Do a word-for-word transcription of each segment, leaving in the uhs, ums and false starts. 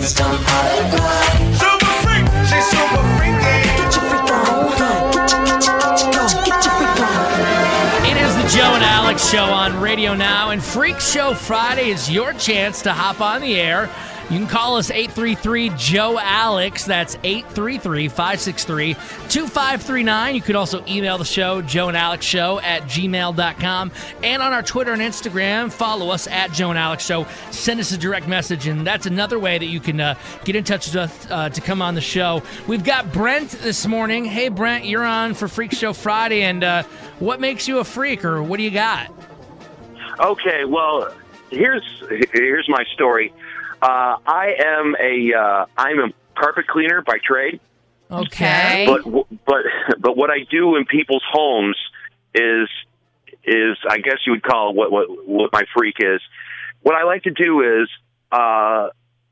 Let's come out and ride. Super freak, she's super freaky. Get your freak on, go, get your freak on. It is the Joe and Alex Show on Radio Now, and Freak Show Friday is your chance to hop on the air. You can call us eight three three, Joe Alex. That's eight three three, five six three, two five three nine. You could also email the show, Joe and Alex Show at gmail dot com. And on our Twitter and Instagram, follow us at Joe and Alex Show. Send us a direct message, and that's another way that you can uh, get in touch with us uh, to come on the show. We've got Brent this morning. Hey, Brent, you're on for Freak Show Friday, and uh, what makes you a freak, or what do you got? Okay, well, here's here's my story. Uh, I am a uh, I'm a carpet cleaner by trade. Okay. But but but what I do in people's homes is is I guess you would call what what what my freak is. What I like to do is uh,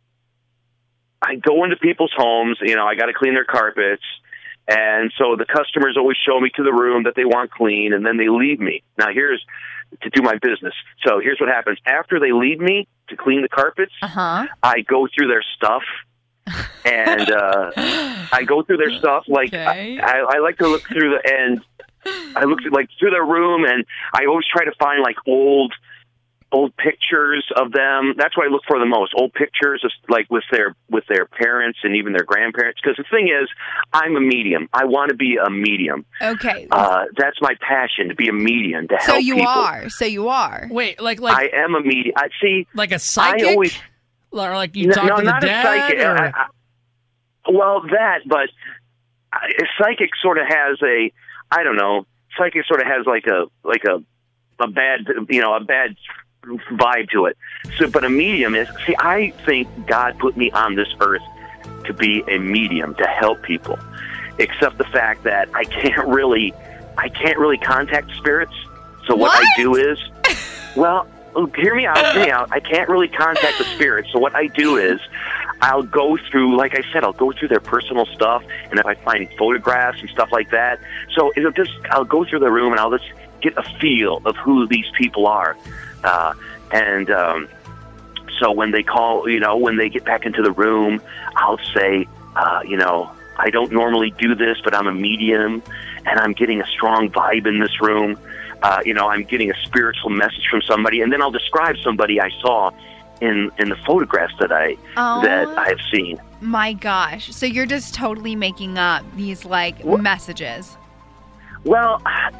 I go into people's homes. You know, I got to clean their carpets, and so the customers always show me to the room that they want clean, and then they leave me. Now here's to do my business. So here's what happens. After they leave me to clean the carpets, Uh-huh. I go through their stuff, and uh, I go through their stuff. Like Okay. I, I, I like to look through the, and I look through, like through their room, and I always try to find like old, old pictures of them. That's what I look for the most. Old pictures of like with their with their parents and even their grandparents. Because the thing is, I'm a medium. I want to be a medium. Okay. Uh, that's my passion, to be a medium, to so help you people. are. So you are. Wait, like like I am a medium. I see. like a psychic? I always or like you no, talk no, to the not dad? a psychic. or- I, I, well, that, but a psychic sort of has a, I don't know. Psychic sort of has like a like a a bad, you know, a bad vibe to it. So, but a medium is. See, I think God put me on this earth to be a medium, to help people. Except the fact that I can't really, I can't really contact spirits. So what, What? I do is, well, hear me out, hear me out. I can't really contact the spirits. So what I do is, I'll go through, like I said, I'll go through their personal stuff, and if I find photographs and stuff like that, so it'll just, I'll go through the room and I'll just get a feel of who these people are, uh, and um, so when they call, you know, when they get back into the room, I'll say, uh, you know, I don't normally do this, but I'm a medium, and I'm getting a strong vibe in this room. Uh, you know, I'm getting a spiritual message from somebody, and then I'll describe somebody I saw in in the photographs that I Oh. that I have seen. My gosh. So you're just totally making up these like What? messages. Well,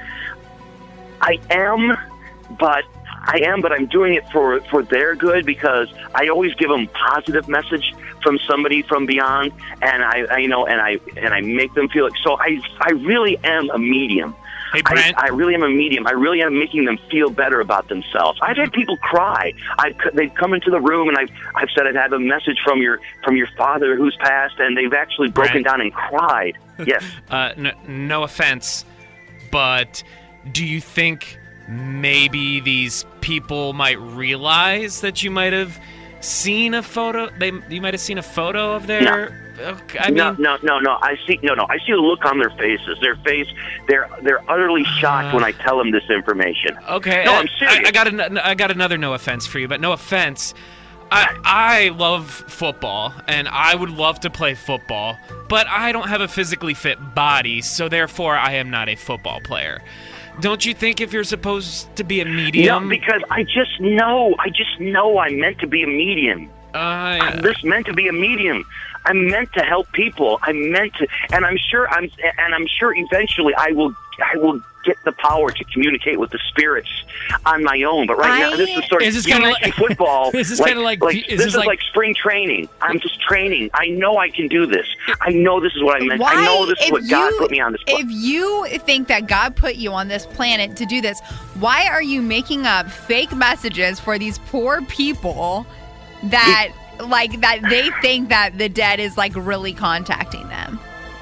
I am, but I am, but I'm doing it for for their good, because I always give them positive message from somebody from beyond, and I, I you know, and I and I make them feel like. So I I really am a medium. Hey, Brent. I, I really am a medium. I really am making them feel better about themselves. I've had people cry. I've, they've come into the room, and I've I've said I've had a message from your from your father who's passed, and they've actually broken Brent. down and cried. Yes. Uh, no, no offense, but do you think maybe these people might realize that you might have seen a photo? They you might have seen a photo of their. Okay, I mean, no, no, no, no. I see. No, no. I see the look on their faces. Their face. They're they're utterly shocked when I tell them this information. Okay, No, I- I'm serious. I, I got an, I got another no offense for you, but no offense. I I love football, and I would love to play football, but I don't have a physically fit body, so therefore I am not a football player. Don't you think if you're supposed to be a medium? No, because I just know. I just know I'm meant to be a medium. uh, I'm just meant to be a medium. I'm meant to help people. I'm meant to, and I'm sure I'm, and I'm sure eventually I will, I will get the power to communicate with the spirits on my own. But right I- now, this is sort of Is this you kinda mentioned like- football. Is this kinda like- is this this is like- like spring training. I'm just training. I know I can do this. I know this is what I meant. Why, I know this is if what God you- put me on this planet. If you think that God put you on this planet to do this, why are you making up fake messages for these poor people that like that they think that the dead is like really contacting them?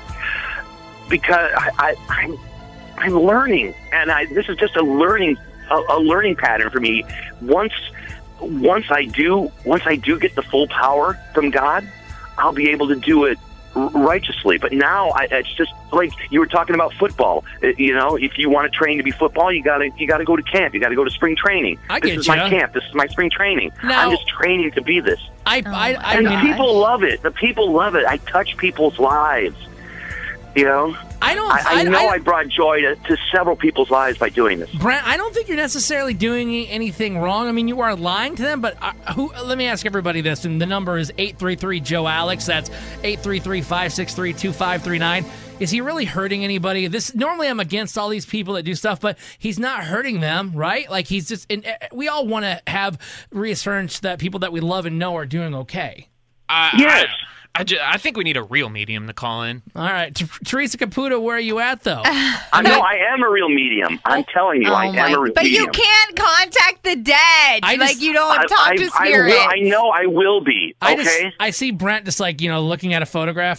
Because I, I, I'm, I'm learning, and I, this is just a learning, a, a learning pattern for me. Once, once I do, once I do get the full power from God, I'll be able to do it r- righteously. But now, I, it's just like you were talking about football. Uh, You know, if you want to train to be football, you gotta, you gotta go to camp. You gotta go to spring training. I this get is my ya. camp. This is my spring training. Now- I'm just training to be this. I, Oh I, my I And mean, God. people love it. The people love it. I touch people's lives. You know? I don't. I, I know I, I, brought joy to, to several people's lives by doing this. Brent, I don't think you're necessarily doing anything wrong. I mean, you are lying to them, but uh, who? Let me ask everybody this, and the number is eight three three Joe Alex. That's eight three three, five six three, two five three nine. Is he really hurting anybody? This normally I'm against all these people that do stuff, but he's not hurting them, right? Like he's just. And we all want to have reassurance that people that we love and know are doing okay. I, Yes. I, I, ju- I think we need a real medium to call in. All right, T- Teresa Caputo, where are you at though? I know I am a real medium. I'm telling you, Oh I my- am a real but medium. you can't contact the dead. I like just- you don't I, talk I, to I, spirits. will, I know I will be. I Okay. just I see Brent just like, you know, looking at a photograph.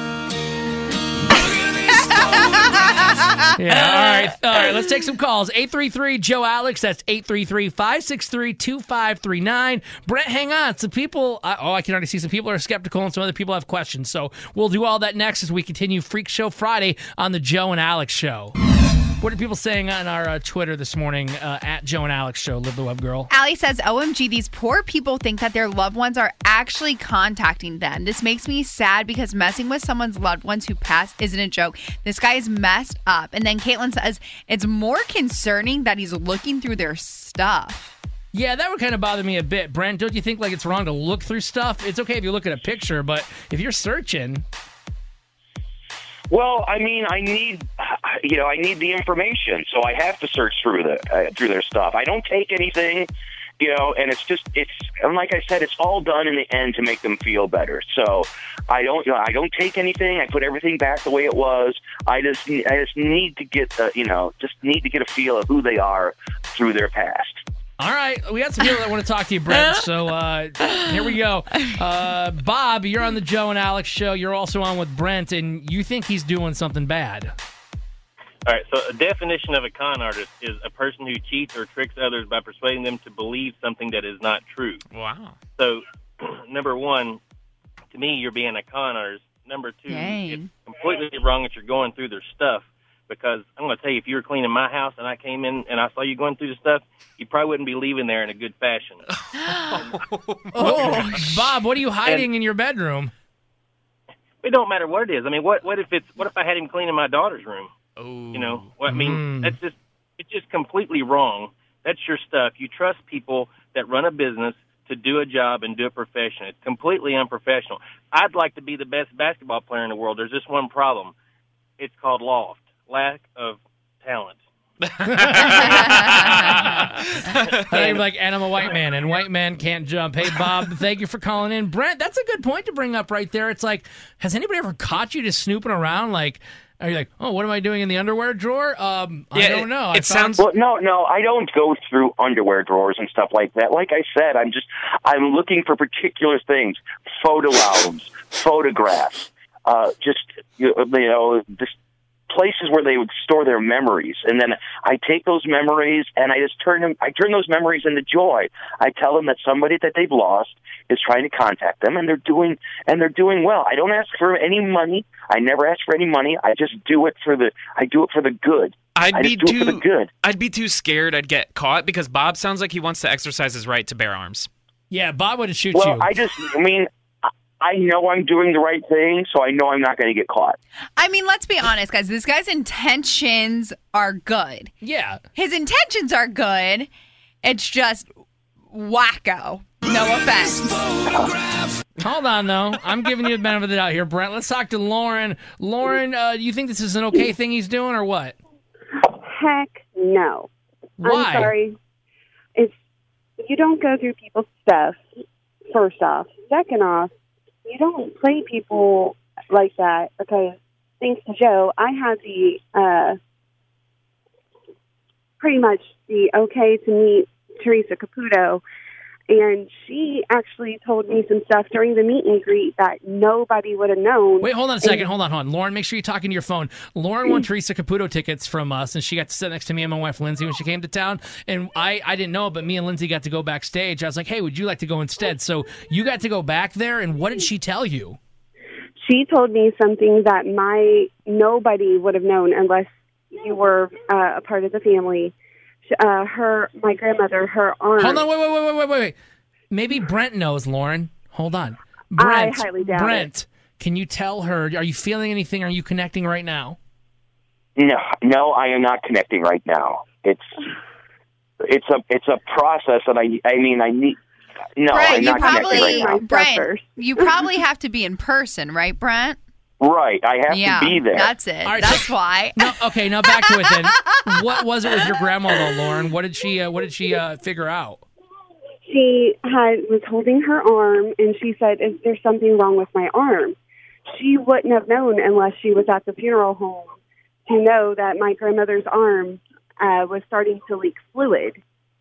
Yeah, all right. All right, let's take some calls. eight three three Joe Alex. That's eight three three, five six three, two five three nine. Brent, hang on. Some people, uh, oh, I can already see some people are skeptical and some other people have questions. So we'll do all that next as we continue Freak Show Friday on the Joe and Alex Show. What are people saying on our uh, Twitter this morning uh, at Joe and Alex Show? Live the Web Girl. Allie says, O M G, these poor people think that their loved ones are actually contacting them. This makes me sad because messing with someone's loved ones who passed isn't a joke. This guy is messed up. And then Caitlin says, it's more concerning that he's looking through their stuff. Yeah, that would kind of bother me a bit. Brent, don't you think like it's wrong to look through stuff? It's okay if you look at a picture, but if you're searching... Well, I mean, I need, you know, I need the information, so I have to search through the uh, through their stuff. I don't take anything, you know, and it's just it's and like I said, it's all done in the end to make them feel better. So I don't, you know, I don't take anything. I put everything back the way it was. I just I just need to get the, you know, just need to get a feel of who they are through their past. All right, we got some people that want to talk to you, Brent. So uh, here we go. Uh, Bob, you're on the Joe and Alex Show. You're also on with Brent, and you think he's doing something bad. All right, so a definition of a con artist is a person who cheats or tricks others by persuading them to believe something that is not true. Wow. So, number one, to me, you're being a con artist. Number two, Dang. it's completely wrong that you're going through their stuff. Because I'm going to tell you, if you were cleaning my house and I came in and I saw you going through the stuff, you probably wouldn't be leaving there in a good fashion. Oh, Bob, what are you hiding in your bedroom? It don't matter what it is. I mean, what what if it's what if I had him cleaning my daughter's room? Oh. You know, what I mean, Mm. that's just it's just completely wrong. That's your stuff. You trust people that run a business to do a job and do it professionally. It's completely unprofessional. I'd like to be the best basketball player in the world. There's just one problem. It's called loft. Lack of talent. I'm like, and I'm a white man, and white man can't jump. Hey, Bob, thank you for calling in. Brent, that's a good point to bring up right there. It's like, has anybody ever caught you just snooping around? Like, are you like, oh, what am I doing in the underwear drawer? Um, I Yeah, don't it- know. it I found- sounds- Well, no, no, I don't go through underwear drawers and stuff like that. Like I said, I'm just I'm looking for particular things: photo albums, photographs, uh, just you know, just places where they would store their memories. And then I take those memories and I just turn them. I turn those memories into joy. I tell them that somebody that they've lost is trying to contact them, and they're doing and they're doing well. I don't ask for any money. I never ask for any money. I just do it for the. I do it for the good. I'd I be just do it for the too good. I'd be too scared I'd get caught because Bob sounds like he wants to exercise his right to bear arms. Yeah, Bob would shoot Well, you. I just, I mean, I- I know I'm doing the right thing, so I know I'm not going to get caught. I mean, let's be honest, guys. This guy's intentions are good. yeah. His intentions are good. It's just wacko. No offense. Hold on, though. I'm giving you the benefit of the doubt here, Brent. Let's talk to Lauren. Lauren, uh, you think this is an okay thing he's doing, or what? Heck no. Why? I'm sorry. It's you don't go through people's stuff, first off. Second off, you don't play people like that because thanks to Joe, I had the uh, pretty much the okay to meet Teresa Caputo. And she actually told me some stuff during the meet and greet that nobody would have known. Wait, hold on a second. Hold on, hold on. Lauren, make sure you're talking to your phone. Lauren won Teresa Caputo tickets from us, and she got to sit next to me and my wife, Lindsay, when she came to town. And I, I didn't know, but me and Lindsay got to go backstage. I was like, hey, would you like to go instead? So you got to go back there, and what did she tell you? She told me something that my nobody would have known unless you were uh, a part of the family. Uh, her, my grandmother, her aunt. Hold on, wait, wait, wait, wait, wait, wait. Maybe Brent knows, Lauren. Hold on. Brent, I highly doubt Brent, it. can you tell her, are you feeling anything? Are you connecting right now? No, no, I am not connecting right now. It's it's a it's a process that I I mean I need. No, Brent, I'm you not probably connecting right now. Brent, first. you probably have to be in person, right, Brent? Right, I have Yeah, to be there. that's it. All right, that's so- why. No, okay, now back to it then. What was it with your grandma though, Lauren? What did she uh, what did she uh, figure out? She had was holding her arm, and she said, "Is there something wrong with my arm?" She wouldn't have known unless she was at the funeral home to know that my grandmother's arm uh, was starting to leak fluid.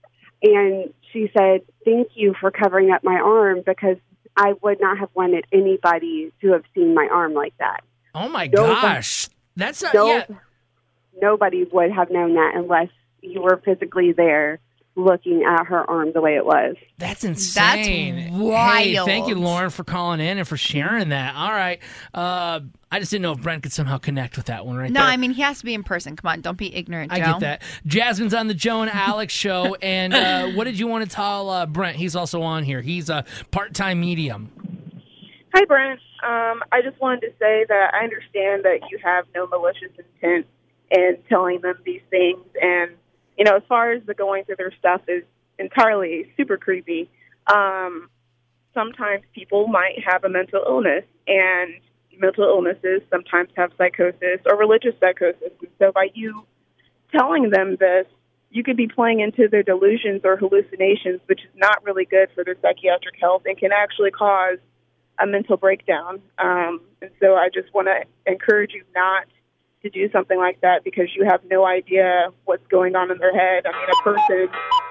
And she said, "Thank you for covering up my arm, because I would not have wanted anybody to have seen my arm like that." Oh my No, gosh. That's not No, yeah. Nobody would have known that unless you were physically there looking at her arm the way it was. That's insane. Hey, wild. thank you, Lauren, for calling in and for sharing that. All right. Uh, I just didn't know if Brent could somehow connect with that one right No, there. I mean, he has to be in person. Come on, don't be ignorant, Joe. I get that. Jasmine's on the Joe and Alex show. And uh, what did you want to tell uh, Brent? He's also on here. He's a part-time medium. Hi, Brent. Um, I just wanted to say that I understand that you have no malicious intent in telling them these things. And, you know, as far as the going through their stuff is entirely super creepy. Um, sometimes people might have a mental illness, and mental illnesses sometimes have psychosis or religious psychosis. And so by you telling them this, you could be playing into their delusions or hallucinations, which is not really good for their psychiatric health and can actually cause a mental breakdown. Um, and so I just want to encourage you not to do something like that, because you have no idea what's going on in their head. I mean, a person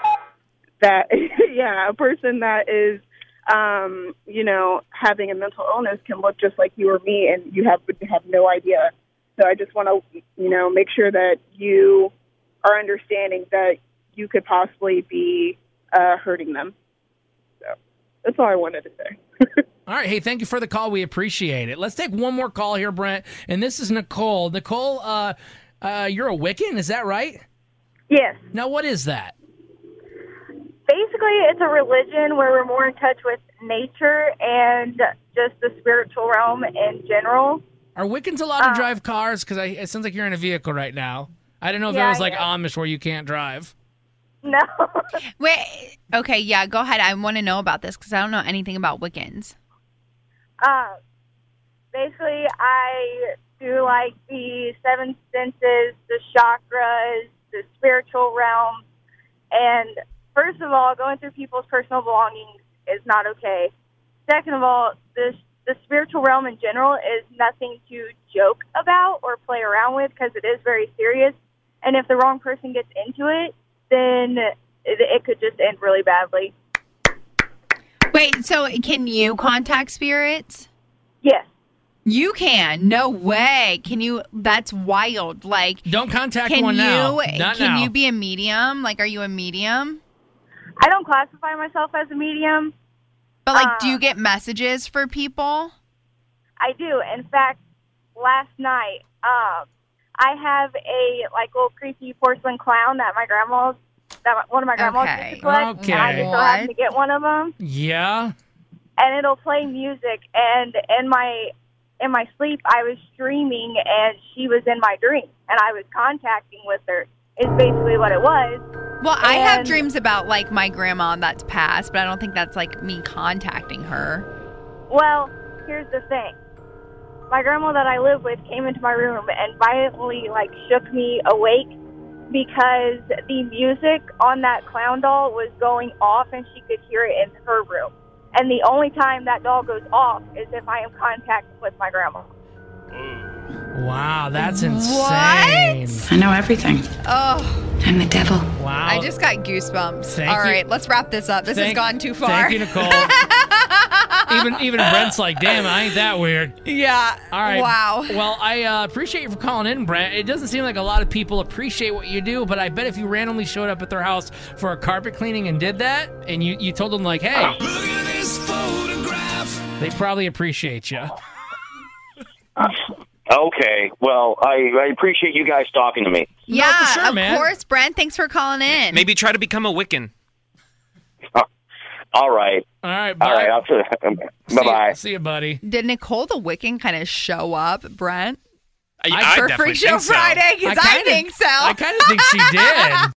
that, yeah, a person that is, um, you know, having a mental illness can look just like you or me, and you have have no idea. So I just want to, you know, make sure that you are understanding that you could possibly be uh, hurting them. So that's all I wanted to say. All right. Hey, thank you for the call. We appreciate it. Let's take one more call here, Brent. And this is Nicole. Nicole, uh, uh, you're a Wiccan, is that right? Yes. Now, what is that? Basically, it's a religion where we're more in touch with nature and just the spiritual realm in general. Are Wiccans allowed Uh, to drive cars? Because it sounds like you're in a vehicle right now. I don't know if Yeah, it was like I am. Amish where you can't drive. No. Wait, okay, yeah, go ahead. I want to know about this because I don't know anything about Wiccans. Uh, basically, I do like the seven senses, the chakras, the spiritual realm. And first of all, going through people's personal belongings is not okay. Second of all, this the spiritual realm in general is nothing to joke about or play around with, because it is very serious. And if the wrong person gets into it, then it, it could just end really badly. Wait, so can you contact spirits? Yes. You can. No way. Can you? That's wild. Like, Don't contact can one you? now. Not can now. you be a medium? Like, are you a medium? I don't classify myself as a medium. But like, do Uh, you get messages for people? I do. In fact, last night, um, I have a like little creepy porcelain clown that my grandma's, that one of my grandmas Okay. used to collect. Okay. And I just so happened to get one of them, Yeah. and it'll play music. And in my in my sleep, I was dreaming, and she was in my dream, and I was contacting with her. Is basically what it was. Well, I have and- dreams about like my grandma that's passed, but I don't think that's like me contacting her. Well, here's the thing. My grandma that I live with came into my room and violently, like, shook me awake because the music on that clown doll was going off and she could hear it in her room. And the only time that doll goes off is if I am contacting with my grandma. Wow, that's What? insane. I know everything. Oh, I'm the devil. Wow. I just got goosebumps. Thank All you. right, let's wrap this up. This Thank- has gone too far. Thank you, Nicole. even even Brent's like, damn, I ain't that weird. Yeah. All right. Wow. Well, I uh, appreciate you for calling in, Brent. It doesn't seem like a lot of people appreciate what you do, but I bet if you randomly showed up at their house for a carpet cleaning and did that, and you, you told them, like, hey, Look at this photograph. they probably appreciate you. Okay, well, I, I appreciate you guys talking to me. Yeah, for sure, of man. course, Brent. Thanks for calling in. Maybe try to become a Wiccan. All right. All right. All Bye. right. I'll See bye-bye. you- See you, buddy. Did Nicole the Wiccan kind of show up, Brent? I, I for definitely Freak Show think so. Friday? Because I, kinda- think so. I kind of think she did.